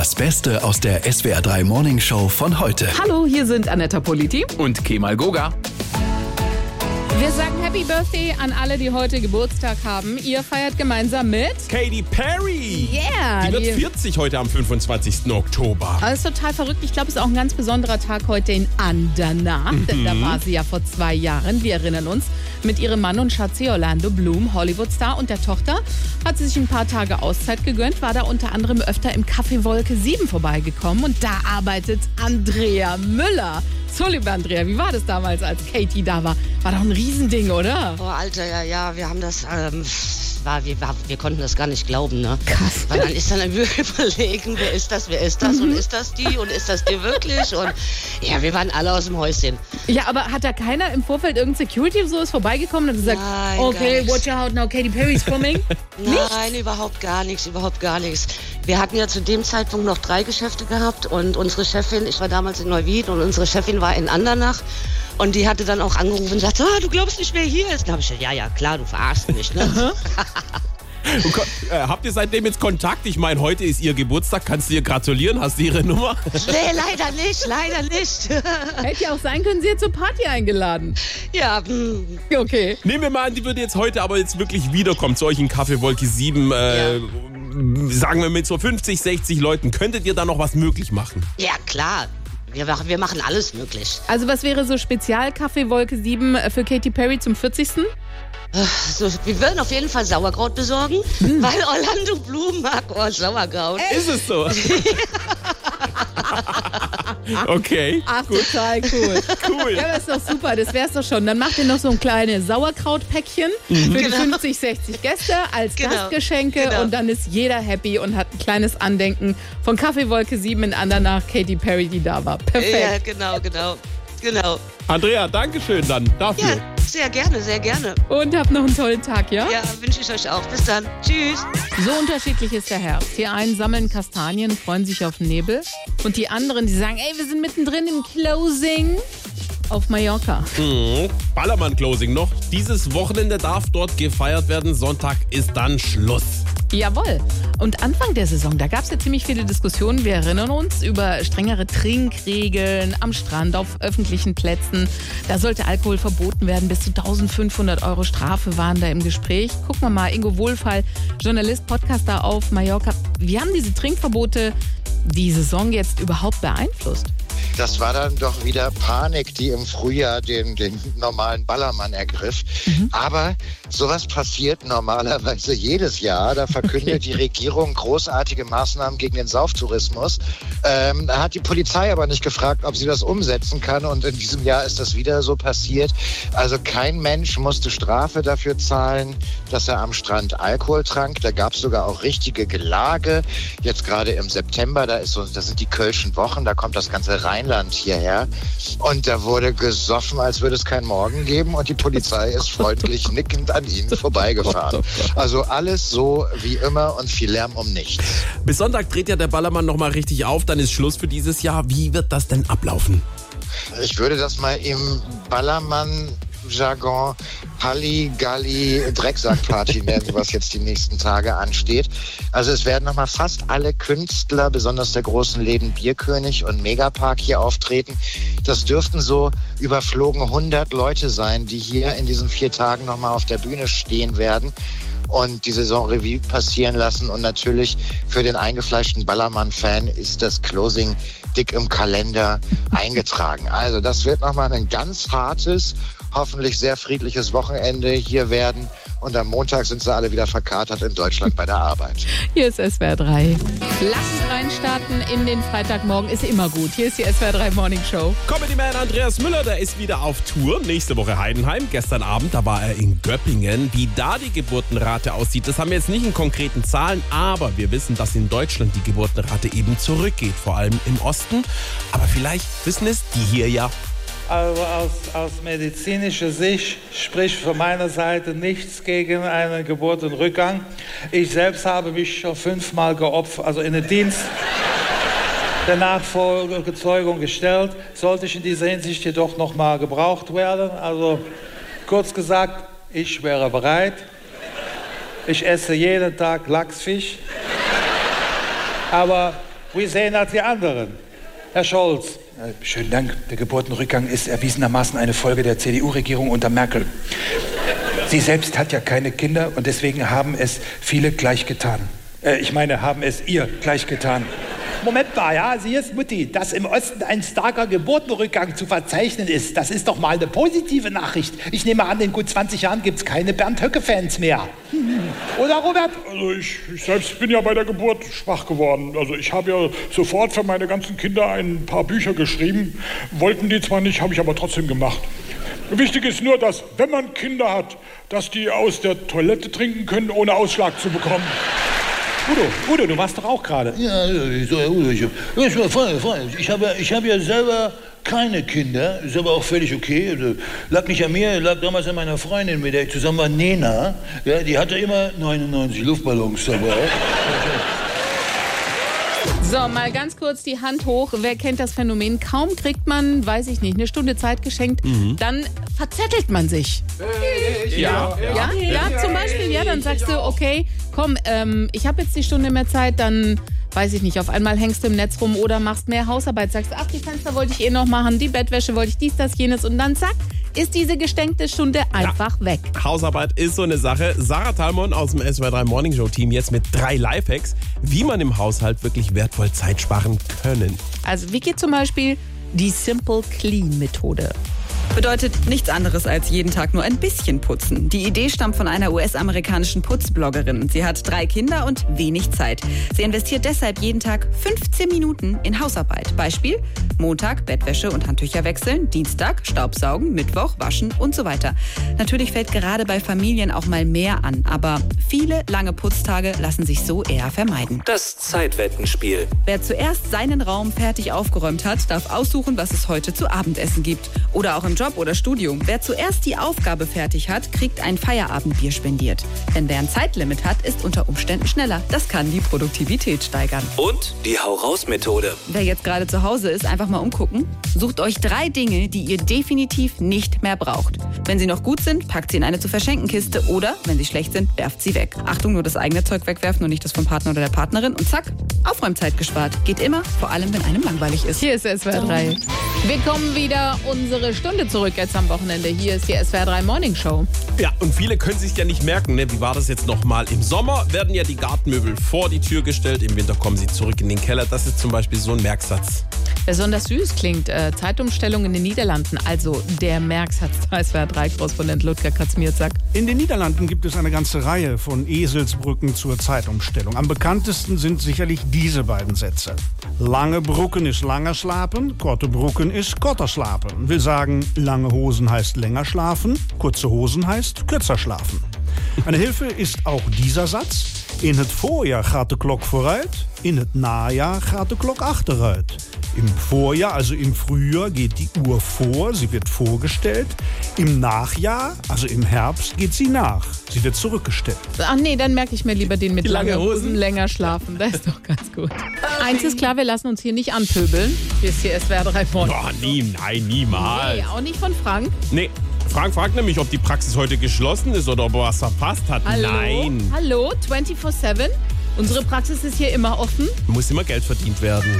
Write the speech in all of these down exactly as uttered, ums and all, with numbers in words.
Das Beste aus der S W R drei Morning Show von heute. Hallo, hier sind Annetta Politi und Kemal Goga. Wir sagen Happy Birthday an alle, die heute Geburtstag haben. Ihr feiert gemeinsam mit Katy Perry. Yeah. Die wird die vierzig heute am fünfundzwanzigsten Oktober. Das ist total verrückt. Ich glaube, es ist auch ein ganz besonderer Tag heute in Andernach. Mhm. Denn da war sie ja vor zwei Jahren, wir erinnern uns, mit ihrem Mann und Schatzi Orlando Bloom, Hollywood-Star, und der Tochter hat sie sich ein paar Tage Auszeit gegönnt, war da unter anderem öfter im Café Wolke sieben vorbeigekommen. Und da arbeitet Andrea Müller. So, liebe Andrea, wie war das damals, als Katy da war? War doch ein Riesending, oder? Oh, Alter, ja, ja, wir haben das, ähm, war, wir, wir konnten das gar nicht glauben, ne? Krass. Weil dann ist dann überlegen, wer ist das, wer ist das und ist das die und ist das die wirklich? Und ja, wir waren alle aus dem Häuschen. Ja, aber hat da keiner im Vorfeld irgendein Security oder so ist vorbeigekommen und gesagt, Nein, okay, watch out now, Katy Perry's coming? Nein, überhaupt gar nichts, überhaupt gar nichts. Wir hatten ja zu dem Zeitpunkt noch drei Geschäfte gehabt und unsere Chefin, ich war damals in Neuwied und unsere Chefin war in Andernach und die hatte dann auch angerufen und gesagt, ah, du glaubst nicht, wer hier ist. Dann habe ich gesagt, ja, ja, klar, du verarschst mich, ne? Und, äh, habt ihr seitdem jetzt Kontakt? Ich meine, heute ist ihr Geburtstag. Kannst du ihr gratulieren? Hast du ihre Nummer? Nee, leider nicht, leider nicht. Hätte ja auch sein können, sie hat zur Party eingeladen. Ja, hm. Okay. Nehmen wir mal an, die würde jetzt heute aber jetzt wirklich wiederkommen zu euch in Café Wolke sieben. Äh, ja. Sagen wir mit so fünfzig, sechzig Leuten. Könntet ihr da noch was möglich machen? Ja, klar. Wir, wir machen alles möglich. Also was wäre so Spezial-Café Wolke sieben für Katy Perry zum vierzigsten? So, wir würden auf jeden Fall Sauerkraut besorgen, hm. weil Orlando Bloom mag oh, Sauerkraut. Echt? Ist es so? Okay. Ach, gut. Total cool. Cool. Ja, das ist doch super, das wär's doch schon. Dann macht ihr noch so ein kleines Sauerkrautpäckchen mhm. für genau. die fünfzig, sechzig Gäste als genau. Gastgeschenke genau. und dann ist jeder happy und hat ein kleines Andenken von Café Wolke sieben in Andernach, Katy Perry, die da war. Perfekt. Ja, genau, genau, genau. Andrea, danke schön dann dafür. Ja, sehr gerne, sehr gerne. Und habt noch einen tollen Tag, ja? Ja, wünsche ich euch auch. Bis dann. Tschüss. So unterschiedlich ist der Herbst. Die einen sammeln Kastanien, freuen sich auf Nebel. Und die anderen, die sagen, ey, wir sind mittendrin im Closing auf Mallorca. Mhm. Ballermann-Closing noch. Dieses Wochenende darf dort gefeiert werden. Sonntag ist dann Schluss. Jawohl. Und Anfang der Saison, da gab es ja ziemlich viele Diskussionen, wir erinnern uns, über strengere Trinkregeln am Strand, auf öffentlichen Plätzen. Da sollte Alkohol verboten werden, bis zu eintausendfünfhundert Euro Strafe waren da im Gespräch. Gucken wir mal, Ingo Wohlfall, Journalist, Podcaster auf Mallorca. Wie haben diese Trinkverbote die Saison jetzt überhaupt beeinflusst? Das war dann doch wieder Panik, die im Frühjahr den, den normalen Ballermann ergriff. Mhm. Aber sowas passiert normalerweise jedes Jahr. Da verkündet okay. die Regierung großartige Maßnahmen gegen den Sauftourismus. Ähm, da hat die Polizei aber nicht gefragt, ob sie das umsetzen kann. Und in diesem Jahr ist das wieder so passiert. Also kein Mensch musste Strafe dafür zahlen, dass er am Strand Alkohol trank. Da gab es sogar auch richtige Gelage. Jetzt gerade im September, da ist so, das sind die Kölschen Wochen, da kommt das ganze Rheinland hierher. Und da wurde gesoffen, als würde es keinen Morgen geben. Und die Polizei ist freundlich nickend an ihnen vorbeigefahren. Also alles so wie immer und viel Lärm um nichts. Bis Sonntag dreht ja der Ballermann nochmal richtig auf. Dann ist Schluss für dieses Jahr. Wie wird das denn ablaufen? Ich würde das mal im Ballermann Jargon Halligalli Drecksackparty nennen, was jetzt die nächsten Tage ansteht. Also es werden nochmal fast alle Künstler, besonders der großen Läden Bierkönig und Megapark hier auftreten. Das dürften so überflogen hundert Leute sein, die hier in diesen vier Tagen nochmal auf der Bühne stehen werden und die Saisonrevue passieren lassen. Und natürlich für den eingefleischten Ballermann-Fan ist das Closing dick im Kalender eingetragen. Also das wird nochmal ein ganz hartes, hoffentlich sehr friedliches Wochenende hier werden. Und am Montag sind sie alle wieder verkatert in Deutschland bei der Arbeit. Hier ist S W R drei. Lass reinstarten in den Freitagmorgen, ist immer gut. Hier ist die S W R drei Morning Show. Comedy-Man Andreas Müller, der ist wieder auf Tour. Nächste Woche Heidenheim. Gestern Abend, da war er in Göppingen. Wie da die Geburtenrate aussieht, das haben wir jetzt nicht in konkreten Zahlen. Aber wir wissen, dass in Deutschland die Geburtenrate eben zurückgeht. Vor allem im Osten. Aber vielleicht wissen es die hier ja. Also aus, aus medizinischer Sicht spricht von meiner Seite nichts gegen einen Geburtenrückgang. Ich selbst habe mich schon fünfmal geopfert, also in den Dienst der Nachfolgezeugung gestellt. Sollte ich in dieser Hinsicht jedoch noch mal gebraucht werden. Also kurz gesagt, ich wäre bereit. Ich esse jeden Tag Lachsfisch. Aber Wie sehen das die anderen? Herr Scholz. Schönen Dank. Der Geburtenrückgang ist erwiesenermaßen eine Folge der C D U-Regierung unter Merkel. Sie selbst hat ja keine Kinder und deswegen haben es viele gleich getan. Äh, ich meine, haben es ihr gleich getan. Moment mal, ja, Sie ist Mutti, dass im Osten ein starker Geburtenrückgang zu verzeichnen ist, das ist doch mal eine positive Nachricht. Ich nehme an, in gut zwanzig Jahren gibt es keine Bernd-Höcke-Fans mehr. Oder, Robert? Also ich, ich selbst bin ja bei der Geburt schwach geworden. Also ich habe ja sofort für meine ganzen Kinder ein paar Bücher geschrieben. Wollten die zwar nicht, habe ich aber trotzdem gemacht. Wichtig ist nur, dass, wenn man Kinder hat, dass die aus der Toilette trinken können, ohne Ausschlag zu bekommen. Udo, Udo, du warst doch auch gerade. Ja, so, Herr Udo, ich, ich, ich habe ich hab ja selber keine Kinder, ist aber auch völlig okay. Also, lag nicht an mir, lag damals an meiner Freundin, mit der ich zusammen war, Nena. Ja, die hatte immer neunundneunzig Luftballons dabei. So, mal ganz kurz die Hand hoch. Wer kennt das Phänomen? Kaum kriegt man, weiß ich nicht, eine Stunde Zeit geschenkt, mhm. dann verzettelt man sich. Äh, ja, ja, ja, ja, ja, zum Beispiel, ja, dann sagst du, okay, komm, ähm, ich habe jetzt die Stunde mehr Zeit, dann, weiß ich nicht, auf einmal hängst du im Netz rum oder machst mehr Hausarbeit, sagst, ach, die Fenster wollte ich eh noch machen, die Bettwäsche wollte ich dies, das, jenes und dann zack, ist diese gestenkte Stunde einfach ja. weg. Hausarbeit ist so eine Sache. Sarah Thalmon aus dem S W R drei Morning Show Team jetzt mit drei Lifehacks, wie man im Haushalt wirklich wertvoll Zeit sparen können. Also wie geht zum Beispiel die Simple Clean Methode? Bedeutet nichts anderes als jeden Tag nur ein bisschen putzen. Die Idee stammt von einer U S-amerikanischen Putzbloggerin. Sie hat drei Kinder und wenig Zeit. Sie investiert deshalb jeden Tag fünfzehn Minuten in Hausarbeit. Beispiel: Montag Bettwäsche und Handtücher wechseln, Dienstag Staubsaugen, Mittwoch waschen und so weiter. Natürlich fällt gerade bei Familien auch mal mehr an, aber viele lange Putztage lassen sich so eher vermeiden. Das Zeitwettenspiel. Wer zuerst seinen Raum fertig aufgeräumt hat, darf aussuchen, was es heute zu Abendessen gibt. Oder auch im Job oder Studium. Wer zuerst die Aufgabe fertig hat, kriegt ein Feierabendbier spendiert. Denn wer ein Zeitlimit hat, ist unter Umständen schneller. Das kann die Produktivität steigern. Und die Hau-Raus-Methode. Wer jetzt gerade zu Hause ist, einfach mal umgucken. Sucht euch drei Dinge, die ihr definitiv nicht mehr braucht. Wenn sie noch gut sind, packt sie in eine zu verschenken Kiste oder, wenn sie schlecht sind, werft sie weg. Achtung, nur das eigene Zeug wegwerfen und nicht das vom Partner oder der Partnerin. Und zack, Aufräumzeit gespart. Geht immer, vor allem wenn einem langweilig ist. Hier ist S W R drei. Wir kommen wieder unsere Stunde zurück jetzt am Wochenende. Hier ist die S W R drei Morning Show. Ja, und viele können sich ja nicht merken, ne? Wie war das jetzt nochmal? Im Sommer werden ja die Gartenmöbel vor die Tür gestellt, im Winter kommen sie zurück in den Keller. Das ist zum Beispiel so ein Merksatz. Besonders süß klingt äh, Zeitumstellung in den Niederlanden, also der Merksatz. Da ist S W R drei Korrespondent Ludger Katzmierzak. In den Niederlanden gibt es eine ganze Reihe von Eselsbrücken zur Zeitumstellung. Am bekanntesten sind sicherlich diese beiden Sätze. Lange Broeken ist langer slapen, korte Broeken ist korter slapen. Will sagen, lange Hosen heißt länger schlafen, kurze Hosen heißt kürzer schlafen. Eine Hilfe ist auch dieser Satz. In het voorjaar gaat de klok vooruit, in het najaar gaat de klok achteruit. Im Vorjahr, also im Frühjahr, geht die Uhr vor, sie wird vorgestellt. Im Nachjahr, also im Herbst, geht sie nach. Sie wird zurückgestellt. Ach nee, dann merke ich mir lieber den mit lange lange Hosen. Hosen, länger schlafen. Das ist doch ganz gut. Eins ist klar, wir lassen uns hier nicht anpöbeln. Hier ist hier S W R drei Morning. Oh, nie, nein, niemals. Nee, auch nicht von Frank. Nee. Frank fragt nämlich, ob die Praxis heute geschlossen ist oder ob er was verpasst hat. Hallo? Nein. Hallo, vierundzwanzig sieben. Unsere Praxis ist hier immer offen. Muss immer Geld verdient werden.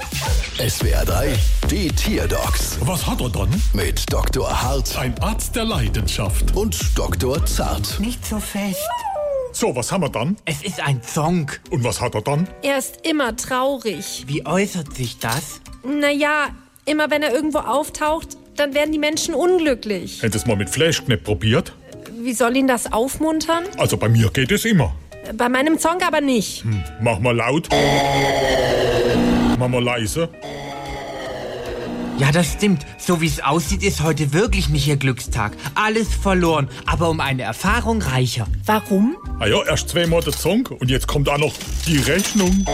S W R drei, die Tierdocs Was hat er dann? mit Doktor Hart Ein Arzt der Leidenschaft. und Doktor Zart. Nicht so fest. So, was haben wir dann? Es ist ein Song. Und was hat er dann? Er ist immer traurig. Wie äußert sich das? Naja, immer wenn er irgendwo auftaucht, dann werden die Menschen unglücklich. Hättest du es mal mit Fleischknepp probiert? Wie soll ihn das aufmuntern? Also bei mir geht es immer. Bei meinem Song aber nicht. Hm, mach mal laut. Mach mal leise. Ja, das stimmt. So wie es aussieht, ist heute wirklich nicht ihr Glückstag. Alles verloren, aber um eine Erfahrung reicher. Warum? Ah ja, erst zweimal der Song und jetzt kommt auch noch die Rechnung.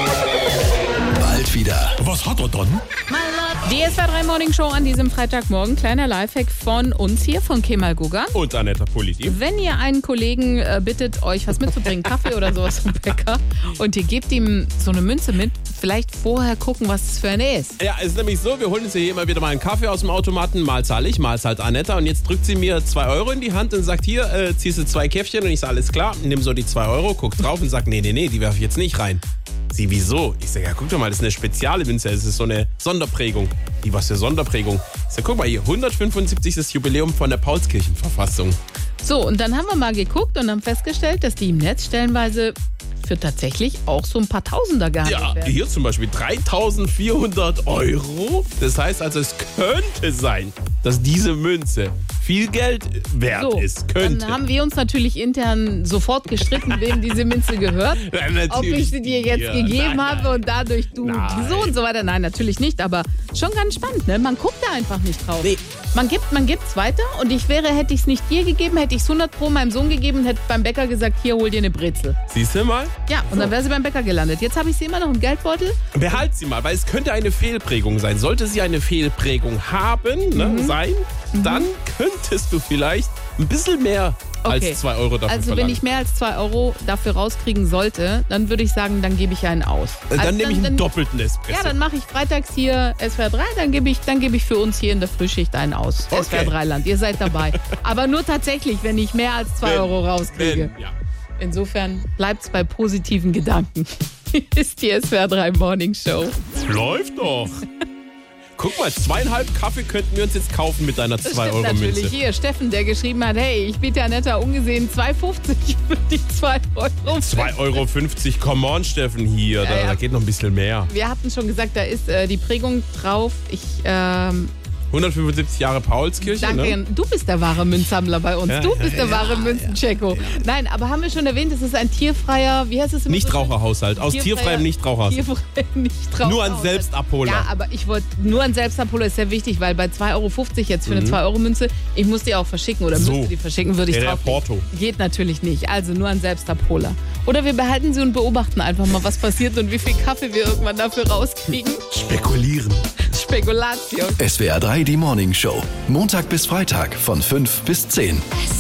Bald wieder. Was hat er dann? Die S W R drei Morning Show an diesem Freitagmorgen. Kleiner Lifehack von uns hier, von Kemal Guga. Und Anetta Politi. Wenn ihr einen Kollegen äh, bittet, euch was mitzubringen, Kaffee oder sowas vom Bäcker, und ihr gebt ihm so eine Münze mit, vielleicht vorher gucken, was das für eine ist. Ja, es ist nämlich so, wir holen uns hier immer wieder mal einen Kaffee aus dem Automaten. Mal zahle ich, mal zahlt Anetta. Und jetzt drückt sie mir zwei Euro in die Hand und sagt, hier, äh, ziehst du zwei Käffchen. Und ich sage, alles klar, nimm so die zwei Euro, guck drauf und sag, nee, nee, nee, die werfe ich jetzt nicht rein. Sie, wieso? Ich sage, ja, guck doch mal, das ist eine spezielle Münze. Es ist so eine Sonderprägung. Die, was für Sonderprägung? Ich sage, guck mal hier, hundertfünfundsiebzigstes Jubiläum von der Paulskirchenverfassung. So, und dann haben wir mal geguckt und haben festgestellt, dass die im Netz stellenweise für tatsächlich auch so ein paar Tausender gehandelt Ja, werden. hier zum Beispiel dreitausendvierhundert Euro. Das heißt also, es könnte sein, dass diese Münze viel Geld wert So, ist. Könnte. dann haben wir uns natürlich intern sofort gestritten, wem diese Münze gehört. Ja, Ob ich sie dir jetzt dir. gegeben Nein, habe und dadurch du Nein. so und so weiter. Nein, natürlich nicht, aber schon ganz spannend, ne? Man guckt da einfach nicht drauf. Nee. Man gibt man gibt's weiter und ich wäre, hätte ich es nicht dir gegeben, hätte ich es hundert Pro meinem Sohn gegeben und hätte beim Bäcker gesagt, hier, hol dir eine Brezel. Siehst du mal? Ja, und dann wäre sie beim Bäcker gelandet. Jetzt habe ich sie immer noch im Geldbeutel. Behalt sie mal, weil es könnte eine Fehlprägung sein. Sollte sie eine Fehlprägung haben, ne, Mhm. sein, dann könntest du vielleicht ein bisschen mehr Okay. als zwei Euro dafür Also wenn verlangen. ich mehr als zwei Euro dafür rauskriegen sollte, dann würde ich sagen, dann gebe ich einen aus. Äh, dann Also nehme ich einen doppelten Espresso. Ja, dann mache ich freitags hier S W R drei, dann gebe ich, dann gebe ich für uns hier in der Frühschicht einen aus. Okay. S W R drei Land, ihr seid dabei. Aber nur tatsächlich, wenn ich mehr als zwei Wenn- Euro rauskriege. wenn, ja. Insofern bleibt's bei positiven Gedanken. Ist die S W R drei Morning Show. Läuft doch. Guck mal, zweieinhalb Kaffee könnten wir uns jetzt kaufen mit deiner Das zwei stimmt Euro Münze. natürlich. Hier, Steffen, der geschrieben hat, hey, ich biete ja netter ungesehen zwei fünfzig für die zwei Euro. zwei Euro fünfzig, come on, Steffen, hier. Da, Ja, ja. da geht noch ein bisschen mehr. Wir hatten schon gesagt, da ist äh, die Prägung drauf. Ich, ähm, hundertfünfundsiebzig Jahre Paulskirche, danke. ne? Du bist der wahre Münzsammler bei uns. Ja, du ja, bist der ja, wahre Münzencheco. Nein, aber haben wir schon erwähnt, es ist ein tierfreier, wie heißt es immer? Nichtraucherhaushalt. Aus tierfreiem Nichtraucherhaushalt. Tierfreiem Nichtraucherhaushalt. Nur an Selbstabholer. Ja, aber ich wollte, nur ein Selbstabholer ist sehr wichtig, weil bei zwei Euro fünfzig jetzt für eine Mhm. zwei Euro Münze, ich muss die auch verschicken oder So. müsste die verschicken, würde ich Ja, der drauf. Porto. Geht natürlich nicht, also nur ein Selbstabholer. Oder wir behalten sie und beobachten einfach mal, was passiert und wie viel Kaffee wir irgendwann dafür rauskriegen. Spekulieren. Spekulation. S W R drei, die Morning Show. Montag bis Freitag von fünf bis zehn. S